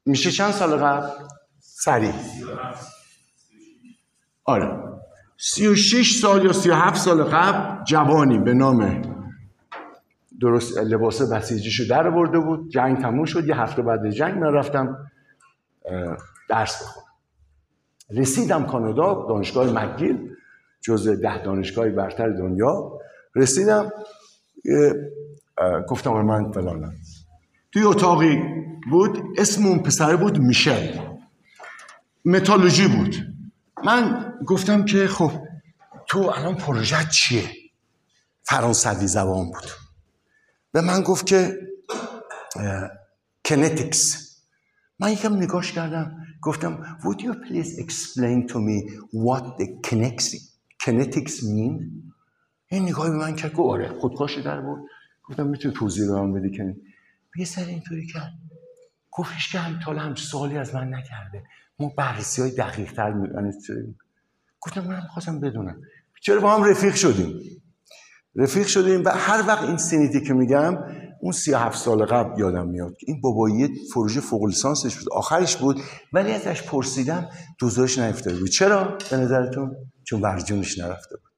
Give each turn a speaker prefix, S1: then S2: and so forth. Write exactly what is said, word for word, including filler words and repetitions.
S1: میشه چند سال قبل؟ سریع. آره سی و شش سال یا سی و هفت سال قبل جوانی به نام درست لباس بسیجیشو در برده بود. جنگ تموم شد. یه هفته بعد جنگ من رفتم درس بخونم. رسیدم کانادا، دانشگاه مکگیل، جزء ده دانشگاه برتر دنیا. رسیدم گفتم من فلانم. توی اتاقی بود، اسم اون پسر بود میشل، متالوژی بود. من گفتم که خب تو الان پروژه چیه؟ فرانسوی زبان بود. به من گفت که کنتیکس. من یکم نگاش کردم، گفتم would you please explain to me what the kinetics mean؟ این نگاهی به من کرد، گفت آره خودکاشی در بود. گفتم میتونی توضیح به من بدی که یه سر اینطوری کرد. گفتش که هم تا هم سوالی از من نکرده، ما بررسی های دقیق تر می‌کنیم. گفتم من خواستم بدونم. چرا با هم رفیق شدیم رفیق شدیم و هر وقت این سنیتی که میگم اون سی و هفت سال قبل یادم میاد که این بابایی پروژه فوق لیسانسش بود، آخرش بود، ولی ازش پرسیدم دوزارش نیفتاده بود. چرا به نظرتون؟ چون ورجونش نرفته بود.